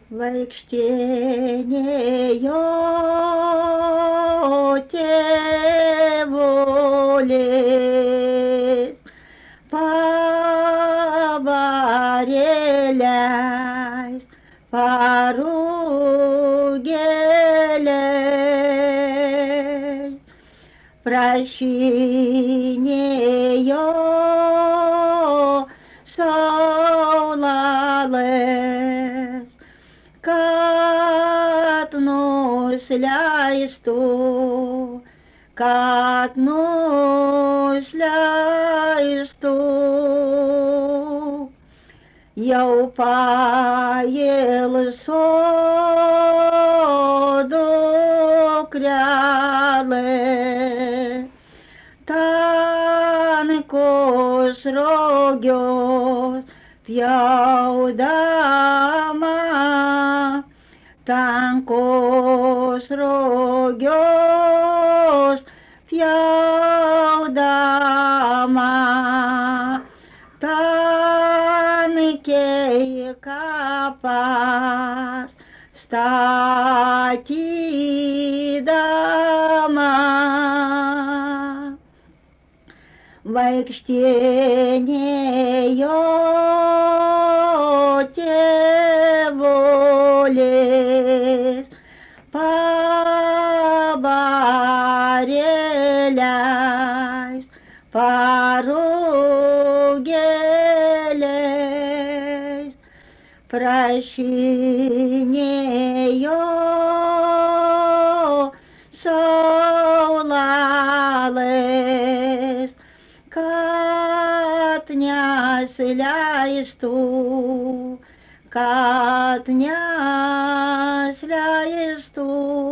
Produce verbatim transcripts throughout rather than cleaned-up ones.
Vaikštinėjo tėvulis, pavarėliais, parugėliais, prašinėjo saulalės, kad nusileistų, kad nusileistų. Jau pailso dukrelė, tankos rogios pjaudama, tankos rogios pjaudama, tankiai kapas statydama. Vaikštinėjo tėvulis, pavarėliais, parugėliais, prašinėjo saulalės, kad nesileistų, kad nesileistų,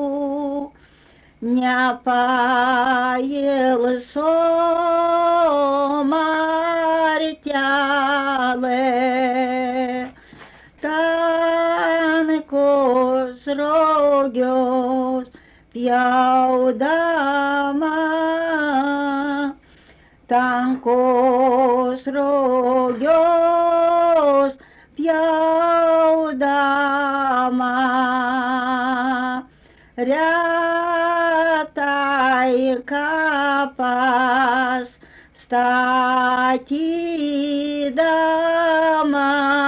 nepailso martelė, tankos rogios pjaudama, tankos rogios pjaudama, retai kapas statydama.